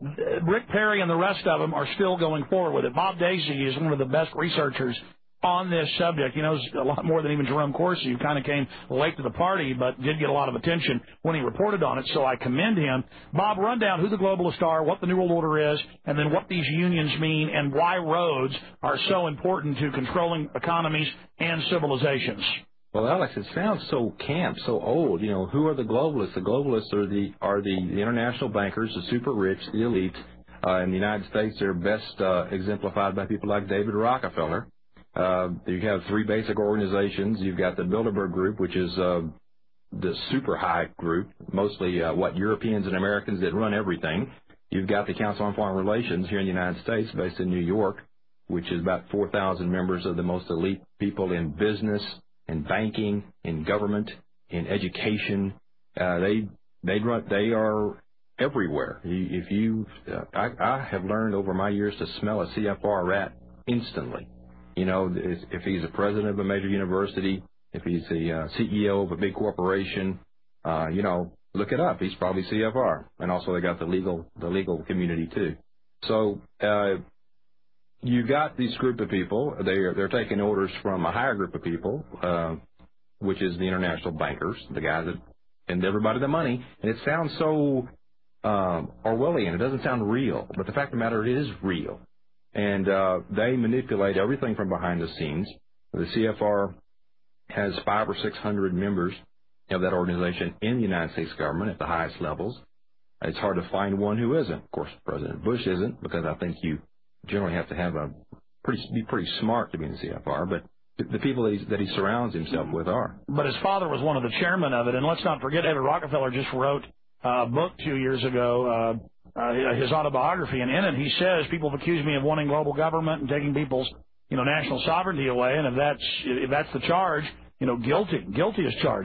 Rick Perry and the rest of them are still going forward with it. Bob Dacey is one of the best researchers on this subject. He knows a lot more than even Jerome Corsi, who kind of came late to the party but did get a lot of attention when he reported on it, so I commend him. Bob, run down who the globalists are, what the New World Order is, and then what these unions mean and why roads are so important to controlling economies and civilizations. Well, Alex, it sounds so camp, so old. You know, who are the globalists? The globalists are the international bankers, the super rich, the elites. In the United States, they're best exemplified by people like David Rockefeller. You have three basic organizations. You've got the Bilderberg Group, which is the super high group, mostly Europeans and Americans that run everything. You've got the Council on Foreign Relations here in the United States, based in New York, which is about 4,000 members of the most elite people in business, in banking, in government, in education. They are everywhere. I have learned over my years to smell a CFR rat instantly. You know, if he's a president of a major university, if he's the CEO of a big corporation, look it up. He's probably CFR. And also they got the legal community too. So you got this group of people. They're taking orders from a higher group of people, which is the international bankers, the guys that lend everybody the money. And it sounds so Orwellian. It doesn't sound real. But the fact of the matter, it is real. And they manipulate everything from behind the scenes. The CFR has 500 or 600 members of that organization in the United States government at the highest levels. It's hard to find one who isn't. Of course, President Bush isn't, because I think you generally have to have be pretty smart to be in the CFR. But the people that he surrounds himself with are. But his father was one of the chairmen of it. And let's not forget, David Rockefeller just wrote a book 2 years ago, his autobiography, and in it he says, people have accused me of wanting global government and taking people's, national sovereignty away, and if that's the charge, guilty as charged.